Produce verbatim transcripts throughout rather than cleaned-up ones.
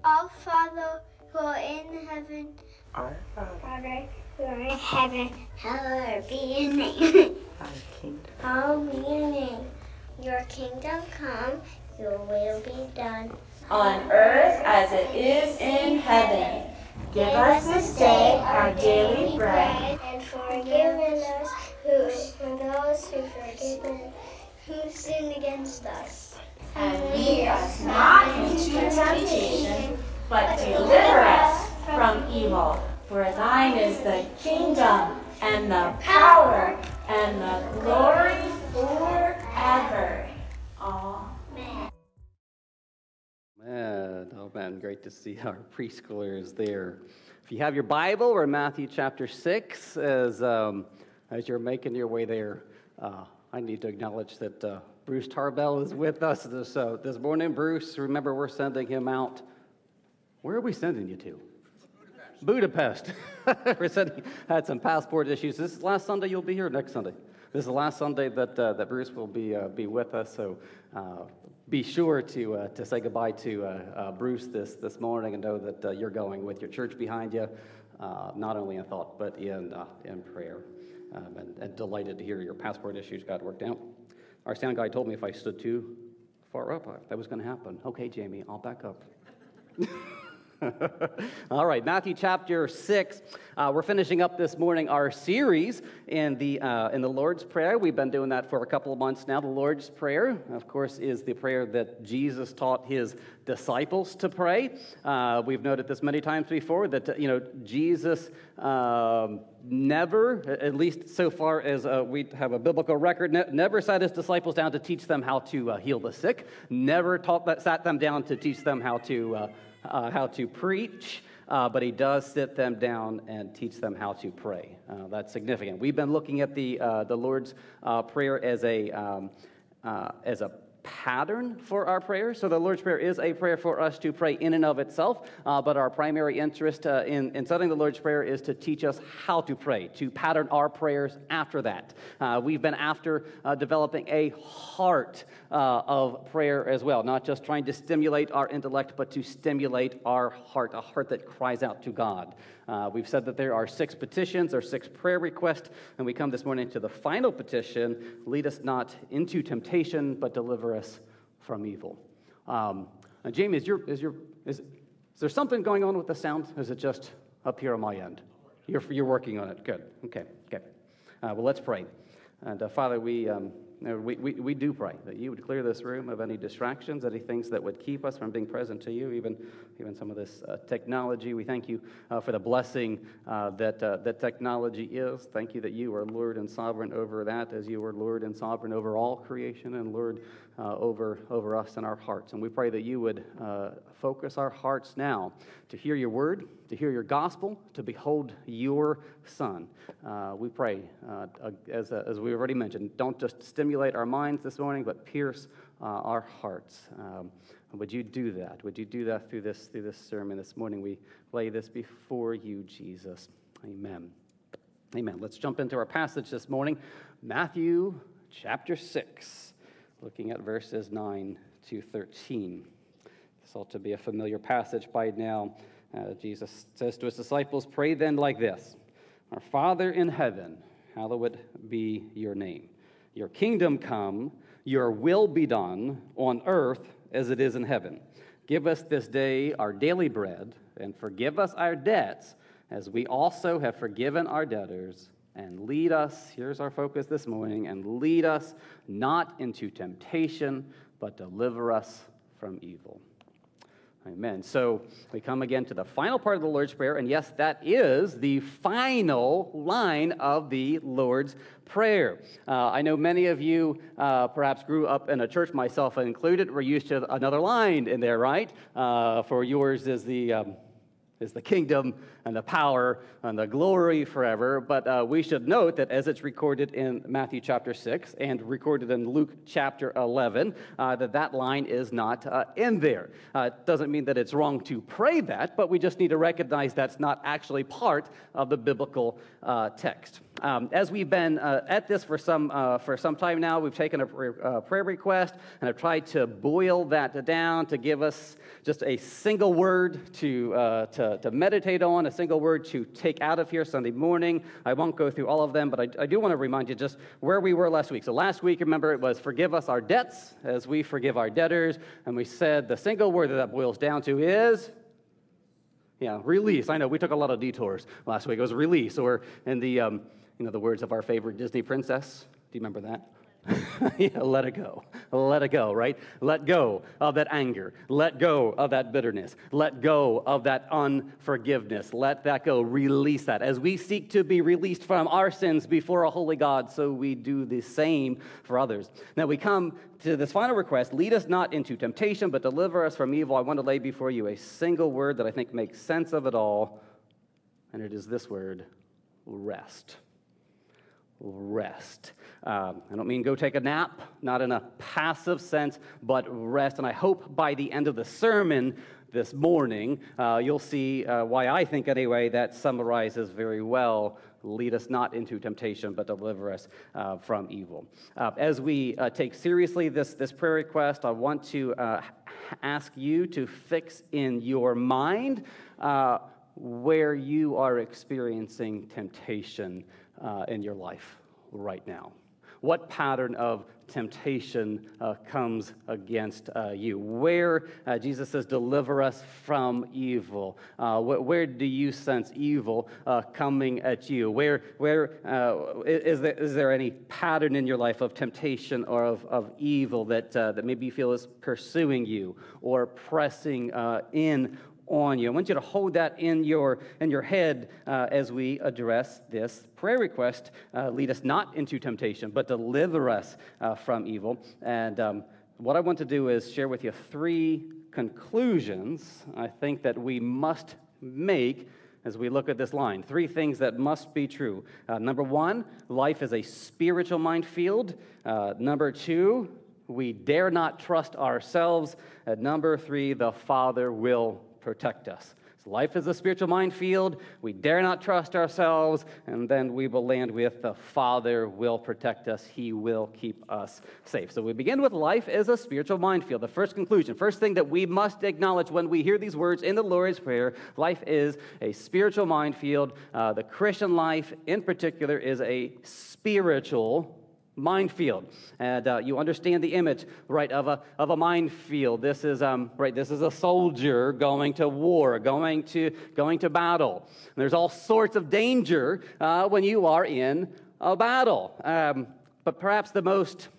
Our Father who art in heaven, Our Father who art in heaven, hallowed be your name. Thy kingdom. Hallowed be your name. Your kingdom come, your will be done. On earth as it is in heaven. Give us this day our daily bread. And forgive us who, for those who forgive who sin against us. And lead us not into temptation, but deliver us from evil. For thine is the kingdom, and the power, and the glory forever. Amen. Man, oh man, great to see our preschoolers there. If you have your Bible, we're in Matthew chapter six. As um, as you're making your way there, uh, I need to acknowledge that uh, Bruce Tarbell is with us this uh, this morning. Bruce, remember we're sending him out. Where are we sending you to? Budapest. Budapest. We're sending, had some passport issues. This is last Sunday. You'll be here next Sunday. This is the last Sunday that uh, that Bruce will be uh, be with us. So. Uh, Be sure to uh, to say goodbye to uh, uh, Bruce this this morning, and know that uh, you're going with your church behind you, uh, not only in thought but in uh, in prayer. Um, and, and delighted to hear your passport issues got worked out. Our sound guy told me if I stood too far up, that was going to happen. Okay, Jamie, I'll back up. All right, Matthew chapter six. Uh, we're finishing up this morning our series in the uh, in the Lord's Prayer. We've been doing that for a couple of months now. The Lord's Prayer, of course, is the prayer that Jesus taught his disciples to pray. Uh, we've noted this many times before that uh, you know Jesus um, never, at least so far as uh, we have a biblical record, ne- never sat his disciples down to teach them how to uh, heal the sick. Never taught that, sat them down to teach them how to. Uh, Uh, how to preach, uh, but he does sit them down and teach them how to pray. Uh, that's significant. We've been looking at the uh, the Lord's uh, Prayer as a um, uh, as a pattern for our prayers. So the Lord's Prayer is a prayer for us to pray in and of itself, uh, but our primary interest uh, in, in studying the Lord's Prayer is to teach us how to pray, to pattern our prayers after that. Uh, we've been after uh, developing a heart uh, of prayer as well, not just trying to stimulate our intellect, but to stimulate our heart, a heart that cries out to God. Uh, we've said that there are six petitions or six prayer requests, and we come this morning to the final petition: lead us not into temptation, but deliver us from evil. Um, uh, Jamie, is your is your is, is there something going on with the sound? Or is it just up here on my end? You're you're working on it. Good. Okay. Okay. Uh, well, let's pray. And uh, Father, we. Um, We, we we do pray that you would clear this room of any distractions, any things that would keep us from being present to you, even even some of this uh, technology. We thank you uh, for the blessing uh, that uh, that technology is. Thank you that you are Lord and sovereign over that, as you are Lord and sovereign over all creation and Lord uh, over over us and our hearts. And we pray that you would uh, focus our hearts now to hear your word, to hear your gospel, to behold your Son. Uh, we pray, uh, as uh, as we already mentioned, don't just stimulate our minds this morning, but pierce uh, our hearts. Um, would you do that? Would you do that through this through this sermon this morning? We lay this before you, Jesus. Amen. Amen. Let's jump into our passage this morning, Matthew chapter six, looking at verses nine to thirteen. This ought to be a familiar passage by now. Uh, Jesus says to his disciples, "Pray then like this: Our Father in heaven, hallowed be your name. Your kingdom come, your will be done on earth as it is in heaven. Give us this day our daily bread, and forgive us our debts, as we also have forgiven our debtors. And lead us," here's our focus this morning, "and lead us not into temptation, but deliver us from evil." Amen. So we come again to the final part of the Lord's Prayer, and yes, that is the final line of the Lord's Prayer. Uh, I know many of you uh, perhaps grew up in a church, myself included. We're used to another line in there, right? Uh, for yours is the... Um, is the kingdom and the power and the glory forever. But uh, we should note that as it's recorded in Matthew chapter six and recorded in Luke chapter eleven, uh, that that line is not uh, in there. Uh, it doesn't mean that it's wrong to pray that, but we just need to recognize that's not actually part of the biblical uh, text. Um, as we've been uh, at this for some uh, for some time now, we've taken a uh, prayer request and have tried to boil that down to give us just a single word to, uh, to to meditate on, a single word to take out of here Sunday morning. I won't go through all of them, but I, I do want to remind you just where we were last week. So last week, remember, it was forgive us our debts as we forgive our debtors, and we said the single word that that boils down to is... Yeah, release. I know, we took a lot of detours last week. It was release, or in the, um, you know, the words of our favorite Disney princess. Do you remember that? Yeah, let it go. Let it go, right? Let go of that anger. Let go of that bitterness. Let go of that unforgiveness. Let that go. Release that. As we seek to be released from our sins before a holy God, so we do the same for others. Now we come to this final request, lead us not into temptation, but deliver us from evil. I want to lay before you a single word that I think makes sense of it all, and it is this word, rest. Rest. Um, I don't mean go take a nap, not in a passive sense, but rest. And I hope by the end of the sermon this morning, uh, you'll see uh, why I think, anyway, that summarizes very well, lead us not into temptation, but deliver us uh, from evil. Uh, as we uh, take seriously this, this prayer request, I want to uh, ask you to fix in your mind uh, where you are experiencing temptation Uh, in your life right now. What pattern of temptation uh, comes against uh, you? Where, uh, Jesus says, deliver us from evil. Uh, wh- where do you sense evil uh, coming at you? Where, where uh, is, there, is there any pattern in your life of temptation or of, of evil that, uh, that maybe you feel is pursuing you or pressing uh, in on you? I want you to hold that in your in your head uh, as we address this prayer request. Uh, lead us not into temptation, but deliver us uh, from evil. And um, what I want to do is share with you three conclusions I think that we must make as we look at this line. Three things that must be true. Uh, number one, life is a spiritual minefield. Uh, number two, we dare not trust ourselves. And number three, the Father will protect us. So life is a spiritual minefield. We dare not trust ourselves, and then we will land with the Father will protect us. He will keep us safe. So we begin with life is a spiritual minefield. The first conclusion, first thing that we must acknowledge when we hear these words in the Lord's Prayer, life is a spiritual minefield. Uh, the Christian life in particular is a spiritual minefield, and uh, you understand the image, right, of a of a minefield. This is um right. This is a soldier going to war, going to going to battle. And there's all sorts of danger uh, when you are in a battle. Um, but perhaps the most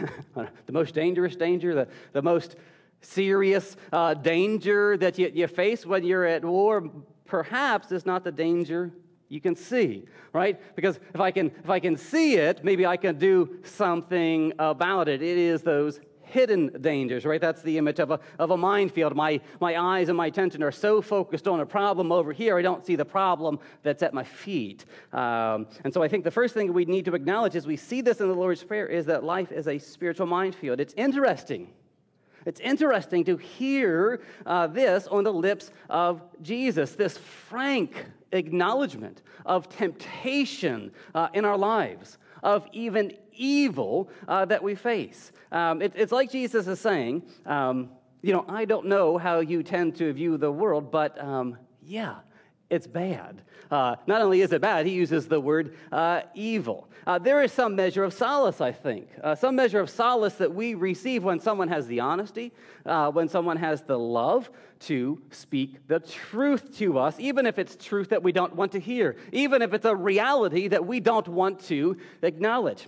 the most dangerous danger, the the most serious uh, danger that you, you face when you're at war, perhaps is not the danger you can see, right? Because if I can if I can see it, maybe I can do something about it. It is those hidden dangers, right? That's the image of a of a minefield. My my eyes and my attention are so focused on a problem over here, I don't see the problem that's at my feet. Um, and so I think the first thing we need to acknowledge as we see this in the Lord's Prayer is that life is a spiritual minefield. It's interesting. It's interesting to hear uh, this on the lips of Jesus, this frank acknowledgement of temptation uh, in our lives, of even evil uh, that we face. Um, it, it's like Jesus is saying, um, you know, I don't know how you tend to view the world, but um, yeah, it's bad. Uh, not only is it bad, he uses the word uh, evil. Uh, there is some measure of solace, I think. Uh, some measure of solace that we receive when someone has the honesty, uh, when someone has the love to speak the truth to us, even if it's truth that we don't want to hear, even if it's a reality that we don't want to acknowledge.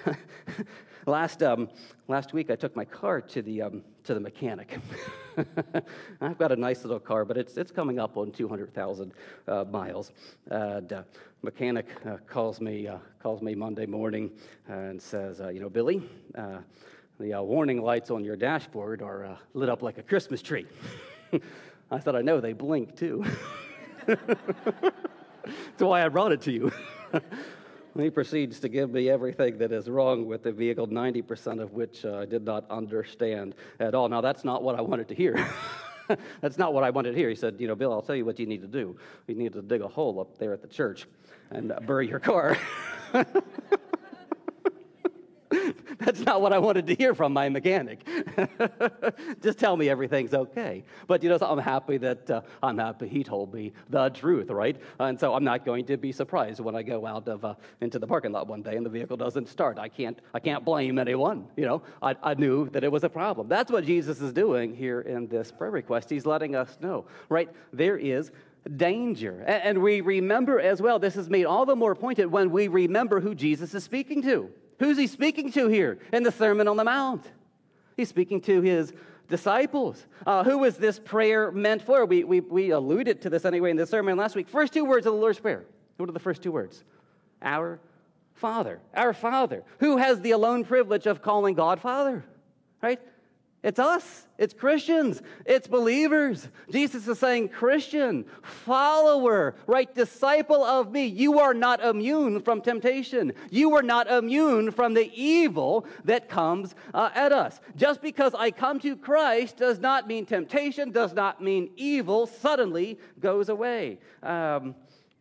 Last um, last week, I took my car to the um, to the mechanic. I've got a nice little car, but it's it's coming up on two hundred thousand uh, miles. And uh, mechanic uh, calls me uh, calls me Monday morning and says, uh, you know, Billy, uh, the uh, warning lights on your dashboard are uh, lit up like a Christmas tree. I thought, I know they blink too. That's why I brought it to you. He proceeds to give me everything that is wrong with the vehicle, ninety percent of which uh, I did not understand at all. Now, that's not what I wanted to hear. That's not what I wanted to hear. He said, you know, Bill, I'll tell you what you need to do. You need to dig a hole up there at the church and uh, bury your car. That's not what I wanted to hear from my mechanic. Just tell me everything's okay. But, you know, so I'm happy that, uh, I'm happy he told me the truth, right? And so I'm not going to be surprised when I go out of uh, into the parking lot one day and the vehicle doesn't start. I can't I can't blame anyone, you know. I, I knew that it was a problem. That's what Jesus is doing here in this prayer request. He's letting us know, right? There is danger. And we remember as well, this is made all the more pointed when we remember who Jesus is speaking to. Who's he speaking to here in the Sermon on the Mount? He's speaking to his disciples. Uh, who is this prayer meant for? We, we, we alluded to this anyway in the sermon last week. First two words of the Lord's Prayer. What are the first two words? Our Father. Our Father. Who has the alone privilege of calling God Father? Right? It's us. It's Christians. It's believers. Jesus is saying, Christian, follower, right, disciple of me. You are not immune from temptation. You are not immune from the evil that comes uh, at us. Just because I come to Christ does not mean temptation, does not mean evil suddenly goes away. Um,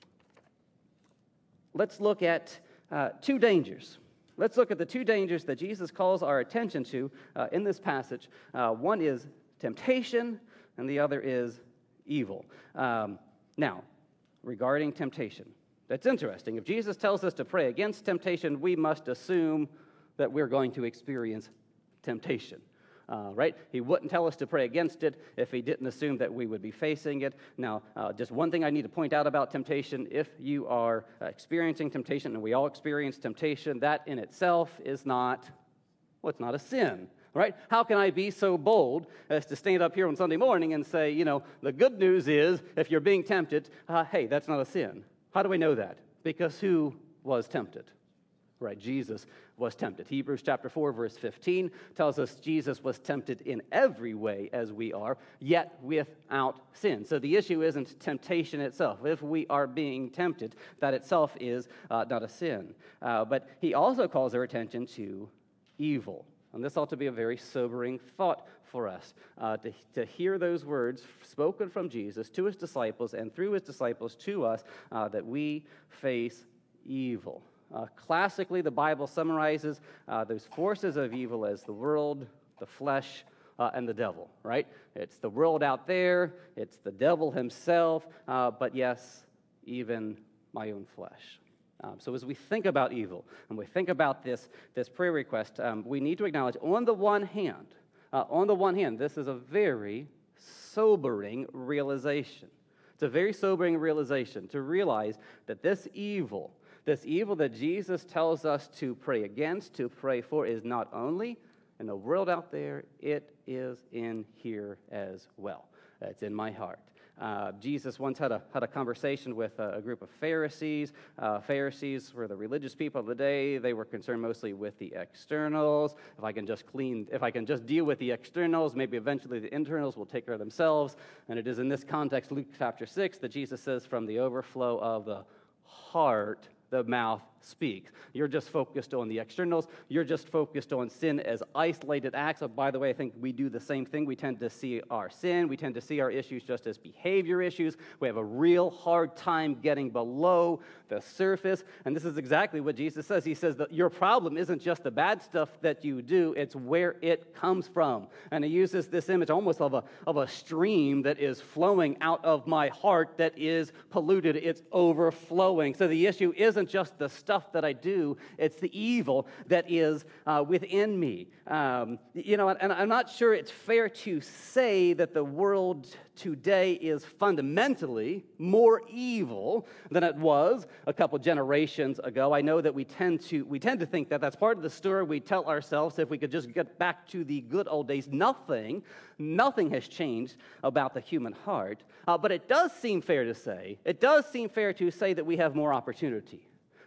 let's look at uh, two dangers. Let's look at the two dangers that Jesus calls our attention to uh, in this passage. Uh, one is temptation, and the other is evil. Um, now, regarding temptation, that's interesting. If Jesus tells us to pray against temptation, we must assume that we're going to experience temptation. Uh, right? He wouldn't tell us to pray against it if he didn't assume that we would be facing it. Now, uh, just one thing I need to point out about temptation. If you are uh, experiencing temptation, and we all experience temptation, that in itself is not, well, it's not a sin. Right? How can I be so bold as to stand up here on Sunday morning and say, you know, the good news is, if you're being tempted, uh, hey, that's not a sin. How do we know that? Because who was tempted? Right, Jesus was tempted. Hebrews chapter four, verse fifteen tells us Jesus was tempted in every way as we are, yet without sin. So the issue isn't temptation itself. If we are being tempted, that itself is uh, not a sin. Uh, but he also calls our attention to evil. And this ought to be a very sobering thought for us, uh, to, to hear those words spoken from Jesus to his disciples and through his disciples to us, uh, that we face evil. Uh, classically, the Bible summarizes uh, those forces of evil as the world, the flesh, uh, and the devil, right? It's the world out there, it's the devil himself, uh, but yes, even my own flesh. Um, so as we think about evil, and we think about this, this prayer request, um, we need to acknowledge, on the one hand, uh, on the one hand, this is a very sobering realization. It's a very sobering realization to realize that this evil, This evil that Jesus tells us to pray against, to pray for, is not only in the world out there, it is in here as well. It's in my heart. Uh, Jesus once had a had a conversation with a, a group of Pharisees. Uh, Pharisees were the religious people of the day. They were concerned mostly with the externals. If I can just clean, if I can just deal with the externals, maybe eventually the internals will take care of themselves. And it is in this context, Luke chapter six, that Jesus says, from the overflow of the heart, the mouth speaks. You're just focused on the externals. You're just focused on sin as isolated acts. Oh, by the way, I think we do the same thing. We tend to see our sin. We tend to see our issues just as behavior issues. We have a real hard time getting below the surface. And this is exactly what Jesus says. He says that your problem isn't just the bad stuff that you do. It's where it comes from. And he uses this image almost of a, of a stream that is flowing out of my heart that is polluted. It's overflowing. So the issue isn't just the stuff that I do, it's the evil that is uh, within me. Um, you know, and I'm not sure it's fair to say that the world today is fundamentally more evil than it was a couple generations ago. I know that we tend to we tend to think that that's part of the story we tell ourselves. If we could just get back to the good old days, nothing, nothing has changed about the human heart. Uh, but it does seem fair to say, it does seem fair to say that we have more opportunity.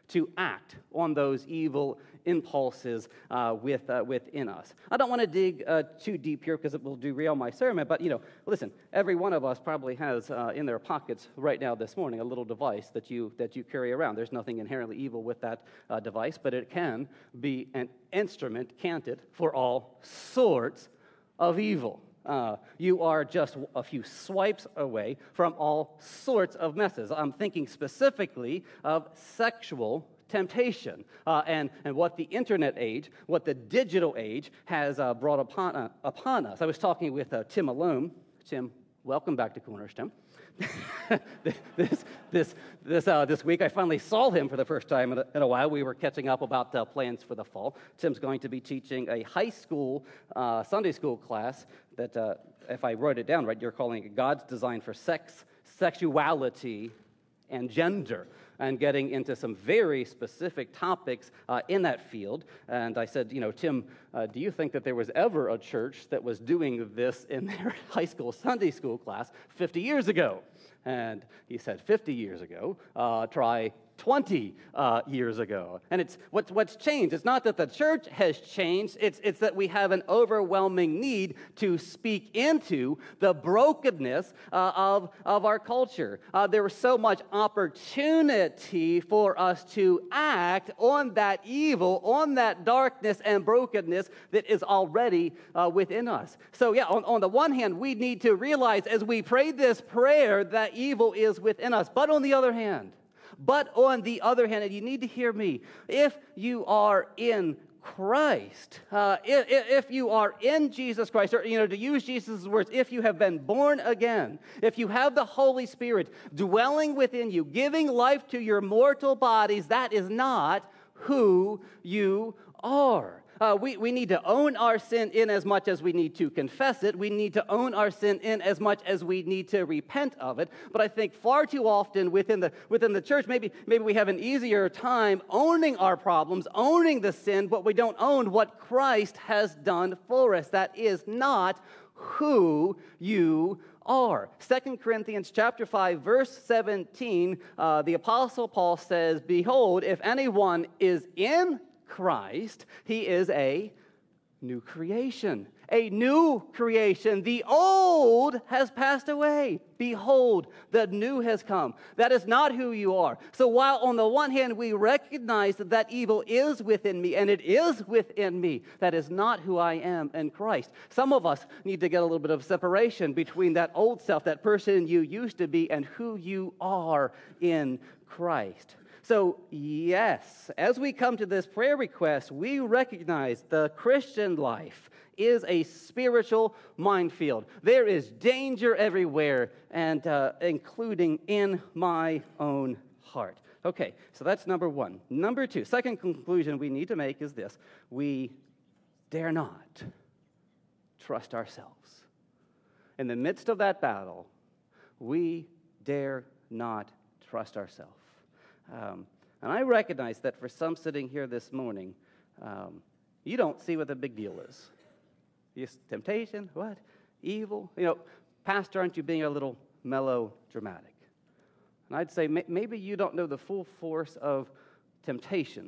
to act on those evil impulses uh, with, uh, within us. I don't want to dig uh, too deep here because it will derail my sermon, but, you know, listen, every one of us probably has uh, in their pockets right now this morning a little device that you that you carry around. There's nothing inherently evil with that uh, device, but it can be an instrument, can't it, for all sorts of evil. Uh, you are just a few swipes away from all sorts of messes. I'm thinking specifically of sexual temptation uh, and, and what the internet age, what the digital age has uh, brought upon, uh, upon us. I was talking with uh, Tim Malone. Tim, welcome back to Cornerstone. this this this uh, this week, I finally saw him for the first time in a, in a while. We were catching up about uh, plans for the fall. Tim's going to be teaching a high school uh, Sunday school class that, uh, if I wrote it down right, you're calling it God's Design for Sex, Sexuality, and Gender, and getting into some very specific topics uh, in that field. And I said, you know, Tim, uh, do you think that there was ever a church that was doing this in their high school Sunday school class fifty years ago? And he said, fifty years ago, uh, try twenty uh, years ago. And it's what's, what's changed. It's not that the church has changed. It's, it's that we have an overwhelming need to speak into the brokenness uh, of, of our culture. Uh, there was so much opportunity for us to act on that evil, on that darkness and brokenness that is already uh, within us. So yeah, on, on the one hand, we need to realize as we pray this prayer that evil is within us. But on the other hand, But on the other hand, and you need to hear me, if you are in Christ, uh, if, if you are in Jesus Christ, or, you know, to use Jesus' words, if you have been born again, if you have the Holy Spirit dwelling within you, giving life to your mortal bodies, that is not who you are. Uh, we, we need to own our sin in as much as we need to confess it. We need to own our sin in as much as we need to repent of it. But I think far too often within the within the church, maybe, maybe we have an easier time owning our problems, owning the sin, but we don't own what Christ has done for us. That is not who you are. Second Corinthians chapter five, verse seventeen, uh, the Apostle Paul says, "Behold, if anyone is in Christ, he is a new creation." A new creation. The old has passed away. Behold, the new has come. That is not who you are. So while on the one hand we recognize that that evil is within me, and it is within me, that is not who I am in Christ. Some of us need to get a little bit of separation between that old self, that person you used to be, and who you are in Christ. So, yes, as we come to this prayer request, we recognize the Christian life is a spiritual minefield. There is danger everywhere, and uh, including in my own heart. Okay, so that's number one. Number two, second conclusion we need to make is this: we dare not trust ourselves. In the midst of that battle, we dare not trust ourselves. Um, and I recognize that for some sitting here this morning, um, you don't see what the big deal is. Yes, temptation, what? Evil? You know, Pastor, aren't you being a little melodramatic? And I'd say may- maybe you don't know the full force of temptation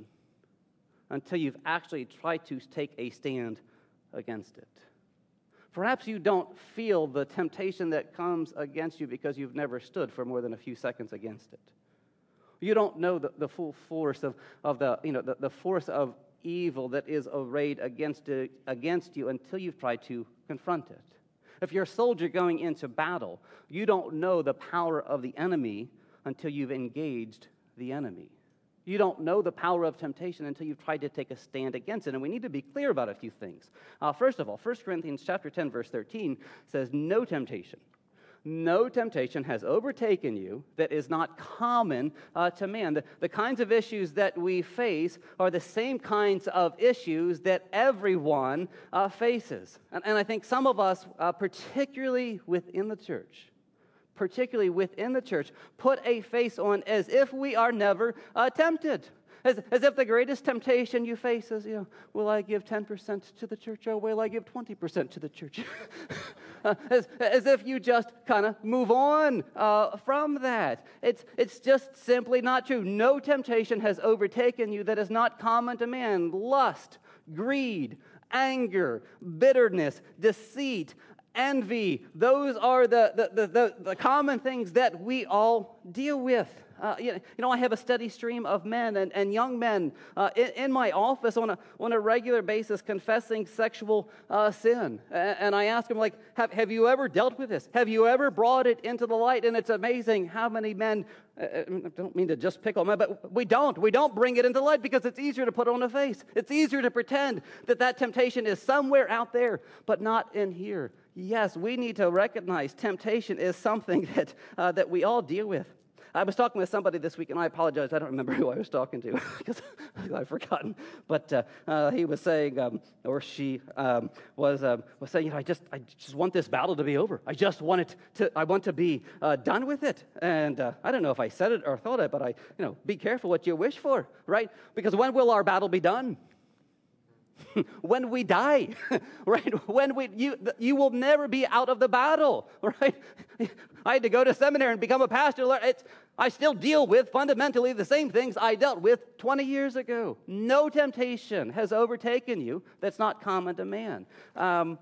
until you've actually tried to take a stand against it. Perhaps you don't feel the temptation that comes against you because you've never stood for more than a few seconds against it. You don't know the, the full force of, of the, you know, the, the force of evil that is arrayed against, it, against you until you've tried to confront it. If you're a soldier going into battle, you don't know the power of the enemy until you've engaged the enemy. You don't know the power of temptation until you've tried to take a stand against it. And we need to be clear about a few things. Uh, first of all, First Corinthians chapter ten, verse thirteen says, no temptation. No temptation has overtaken you that is not common uh, to man. The, the kinds of issues that we face are the same kinds of issues that everyone uh, faces. And, and I think some of us, uh, particularly within the church, particularly within the church, put a face on as if we are never uh, tempted. As, as if the greatest temptation you face is, you know, will I give ten percent to the church or will I give twenty percent to the church? uh, as, as if you just kind of move on uh, from that. It's, it's just simply not true. No temptation has overtaken you that is not common to man. Lust, greed, anger, bitterness, deceit, envy. Those are the, the, the, the, the common things that we all deal with. Uh, you, know, you know, I have a steady stream of men and, and young men uh, in, in my office on a on a regular basis confessing sexual uh, sin. And, and I ask them, like, have, have you ever dealt with this? Have you ever brought it into the light? And it's amazing how many men, uh, I don't mean to just pick on men, but we don't. We don't bring it into light because it's easier to put on a face. It's easier to pretend that that temptation is somewhere out there, but not in here. Yes, we need to recognize temptation is something that uh, that we all deal with. I was talking with somebody this week, and I apologize, I don't remember who I was talking to because I've forgotten. But uh, uh, he was saying, um, or she um, was uh, was saying, you know, I just I just want this battle to be over. I just want it to. I want to be uh, done with it. And uh, I don't know if I said it or thought it, but I, you know, be careful what you wish for, right? Because when will our battle be done? When we die, right? When we you you will never be out of the battle, right? I had to go to seminary and become a pastor. It's, I still deal with fundamentally the same things I dealt with twenty years ago. No temptation has overtaken you that's not common to man. Um,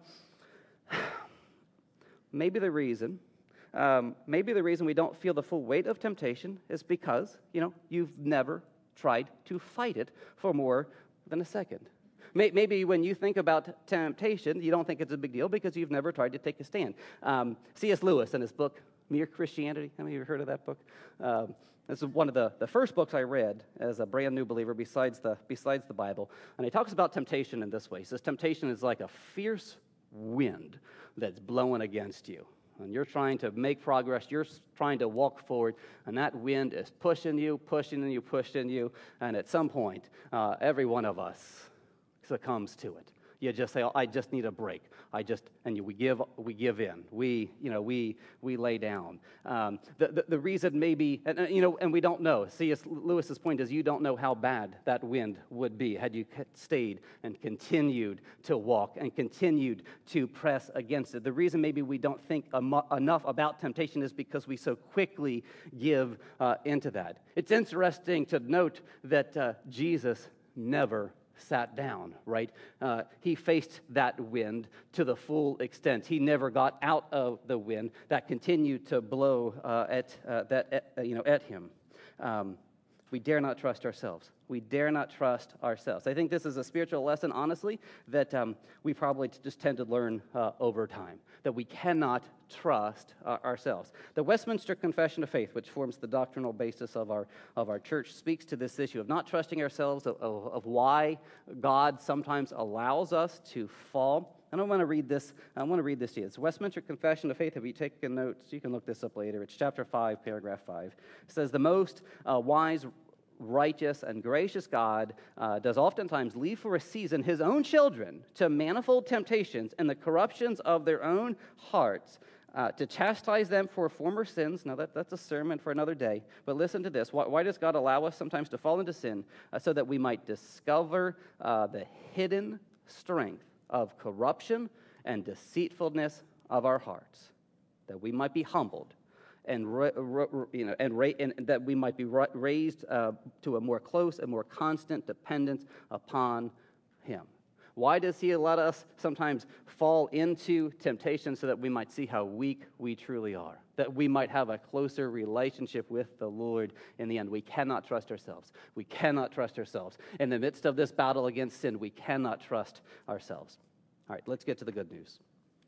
maybe the reason, um, maybe the reason we don't feel the full weight of temptation is because, you know, you've never tried to fight it for more than a second. Maybe when you think about temptation, you don't think it's a big deal because you've never tried to take a stand. Um, C S Lewis in his book, Mere Christianity, how many of you have heard of that book? Um, this is one of the, the first books I read as a brand new believer besides the, besides the Bible. And he talks about temptation in this way. He says temptation is like a fierce wind that's blowing against you. And you're trying to make progress, you're trying to walk forward, and that wind is pushing you, pushing you, pushing you, and at some point, uh, every one of us succumbs to it. You just say, oh, I just need a break. I just, and we give, we give in. We, you know, we we lay down. Um, the, the the reason maybe, and, you know, and we don't know. C S Lewis's point is, you don't know how bad that wind would be had you stayed and continued to walk and continued to press against it. The reason maybe we don't think enough about temptation is because we so quickly give uh, into that. It's interesting to note that uh, Jesus never sat down, right? Uh, he faced that wind to the full extent. He never got out of the wind that continued to blow uh, at uh, that at, you know at him. Um, we dare not trust ourselves. We dare not trust ourselves. I think this is a spiritual lesson, honestly, that um, we probably just tend to learn uh, over time, that we cannot trust uh, ourselves. The Westminster Confession of Faith, which forms the doctrinal basis of our of our church, speaks to this issue of not trusting ourselves, of, of, of why God sometimes allows us to fall. And I want to read this. I want to read this to you. It's Westminster Confession of Faith. If you take notes, you can look this up later. It's chapter five, paragraph five. It says, the most uh, wise, righteous, and gracious God uh, does oftentimes leave for a season his own children to manifold temptations and the corruptions of their own hearts, uh, to chastise them for former sins. Now, that, that's a sermon for another day. But listen to this. Why, why does God allow us sometimes to fall into sin? Uh, so that we might discover uh, the hidden strength of corruption and deceitfulness of our hearts, that we might be humbled and you know, and, and that we might be raised uh, to a more close and more constant dependence upon Him. Why does He let us sometimes fall into temptation? So that we might see how weak we truly are, that we might have a closer relationship with the Lord in the end. We cannot trust ourselves. We cannot trust ourselves. In the midst of this battle against sin, we cannot trust ourselves. All right, let's get to the good news.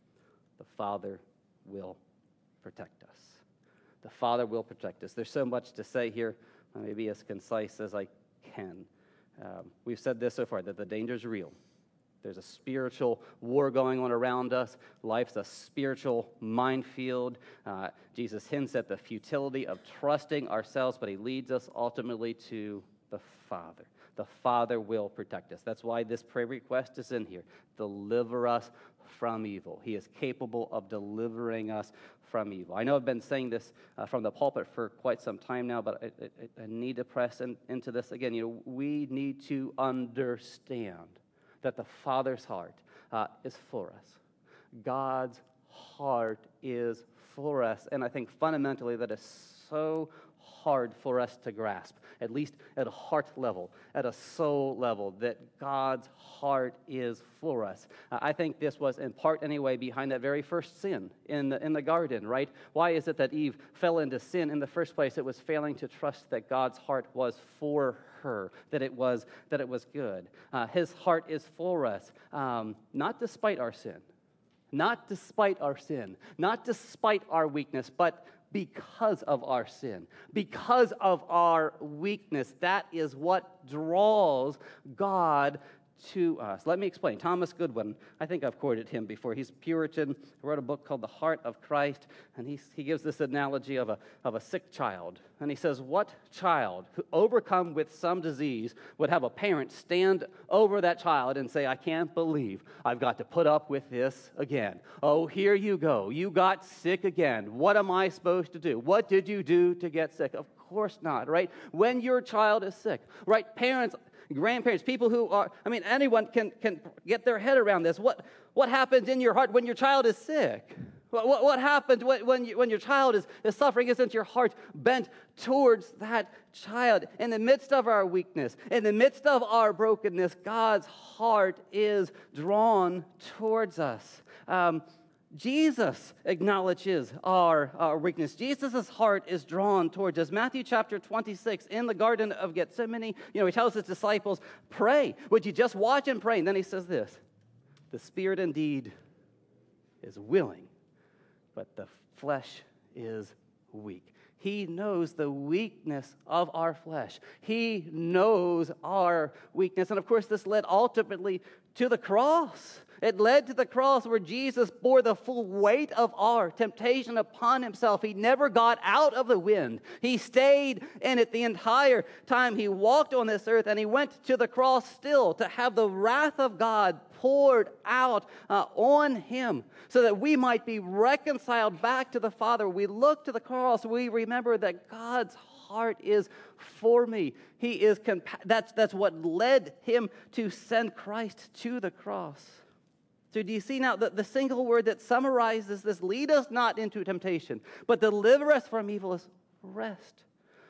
The Father will protect us. The Father will protect us. There's so much to say here. Let me be as concise as I can. Um, we've said this so far, that the danger is real. There's a spiritual war going on around us. Life's a spiritual minefield. Uh, Jesus hints at the futility of trusting ourselves, but He leads us ultimately to the Father. The Father will protect us. That's why this prayer request is in here. Deliver us from evil. He is capable of delivering us from evil. I know I've been saying this uh, from the pulpit for quite some time now, but I, I, I need to press in, into this again. You know, we need to understand that the Father's heart uh, is for us. God's heart is for us. And I think fundamentally that is so hard for us to grasp, at least at a heart level, at a soul level, that God's heart is for us. Uh, I think this was in part anyway behind that very first sin in the, in the garden, right? Why is it that Eve fell into sin in the first place? It was failing to trust that God's heart was for her, that it was, that it was good. Uh, his heart is for us, um, not despite our sin, not despite our sin, not despite our weakness, but because of our sin, because of our weakness. That is what draws God to us. Let me explain. Thomas Goodwin, I think I've quoted him before. He's Puritan, wrote a book called The Heart of Christ, and he, he gives this analogy of a, of a sick child. And he says, what child who overcome with some disease would have a parent stand over that child and say, I can't believe I've got to put up with this again. Oh, here you go. You got sick again. What am I supposed to do? What did you do to get sick? Of course not, right? When your child is sick, right? Parents, grandparents, people who are, I mean, anyone can, can get their head around this. What, what happens in your heart when your child is sick? What, what, what happens when, when, you, when your child is, is suffering? Isn't your heart bent towards that child? In the midst of our weakness, in the midst of our brokenness, God's heart is drawn towards us. Um, Jesus acknowledges our, our weakness. Jesus' heart is drawn towards us. Matthew chapter twenty-six, in the Garden of Gethsemane, you know, he tells his disciples, pray. Would you just watch and pray? And then he says this, the spirit indeed is willing, but the flesh is weak. He knows the weakness of our flesh. He knows our weakness. And of course, this led ultimately to the cross. It led to the cross where Jesus bore the full weight of our temptation upon himself. He never got out of the wind. He stayed in it the entire time he walked on this earth, and he went to the cross still to have the wrath of God poured out uh, on him so that we might be reconciled back to the Father. We look to the cross. We remember that God's heart is for me. He is compa- that's, that's what led him to send Christ to the cross. So do you see now the, the single word that summarizes this, lead us not into temptation, but deliver us from evil, is rest.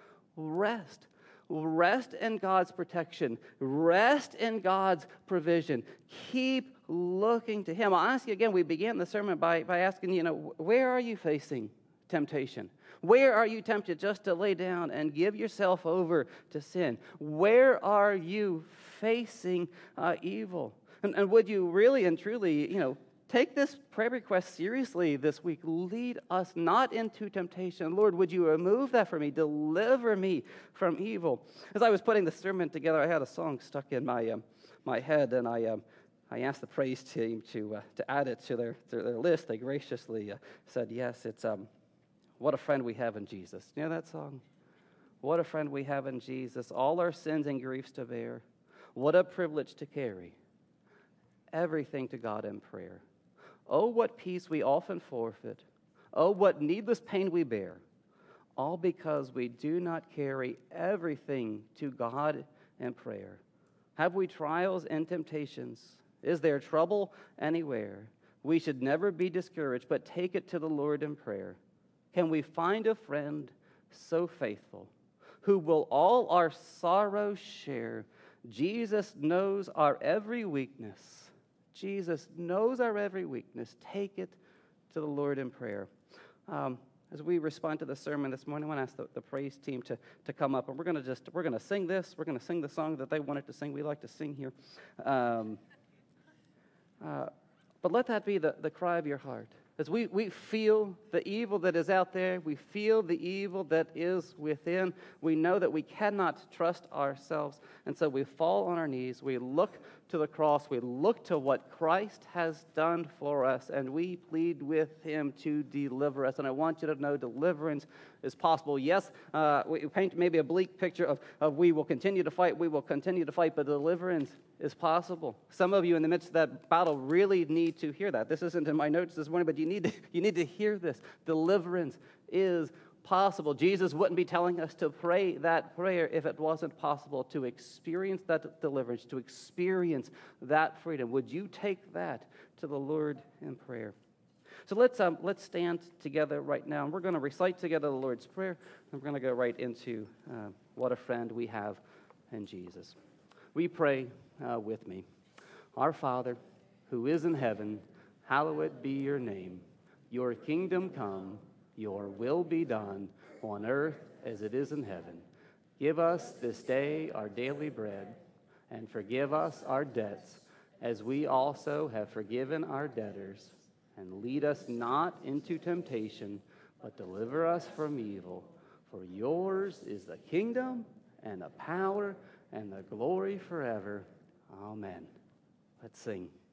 Rest. Rest in God's protection. Rest in God's provision. Keep looking to him. I'll ask you again, we began the sermon by, by asking, you know, where are you facing temptation? Where are you tempted just to lay down and give yourself over to sin? Where are you facing uh, evil? And, and would you really and truly, you know, take this prayer request seriously this week? Lead us not into temptation. Lord, would you remove that from me? Deliver me from evil. As I was putting the sermon together, I had a song stuck in my um, my head, and I um, I asked the praise team to uh, to add it to their to their list. They graciously uh, said yes. It's um, What a Friend We Have in Jesus. You know that song? What a friend we have in Jesus. All our sins and griefs to bear. What a privilege to carry everything to God in prayer. Oh, what peace we often forfeit. Oh, what needless pain we bear. All because we do not carry everything to God in prayer. Have we trials and temptations? Is there trouble anywhere? We should never be discouraged, but take it to the Lord in prayer. Can we find a friend so faithful, who will all our sorrows share? Jesus knows our every weakness. Jesus knows our every weakness. Take it to the Lord in prayer. Um, as we respond to the sermon this morning, I want to ask the, the praise team to, to come up, and we're going to just, we're going to sing this. We're going to sing the song that they wanted to sing. We like to sing here. Um, uh, but let that be the, the cry of your heart. As we, we feel the evil that is out there, we feel the evil that is within, we know that we cannot trust ourselves, and so we fall on our knees, we look to the cross, we look to what Christ has done for us, and we plead with him to deliver us. And I want you to know deliverance is possible. Yes, uh, we paint maybe a bleak picture of, of we will continue to fight, we will continue to fight, but deliverance is possible. Some of you in the midst of that battle really need to hear that. This isn't in my notes this morning, but you need to, you need to hear this. Deliverance is possible. Jesus wouldn't be telling us to pray that prayer if it wasn't possible to experience that deliverance, to experience that freedom. Would you take that to the Lord in prayer? So let's um, let's stand together right now, and we're going to recite together the Lord's Prayer, and we're going to go right into uh, what a friend we have in Jesus. We pray uh, with me. Our Father, who is in heaven, hallowed be your name. Your kingdom come, your will be done, on earth as it is in heaven. Give us this day our daily bread, and forgive us our debts, as we also have forgiven our debtors. And lead us not into temptation, but deliver us from evil. For yours is the kingdom, and the power, and the glory forever. Amen. Let's sing.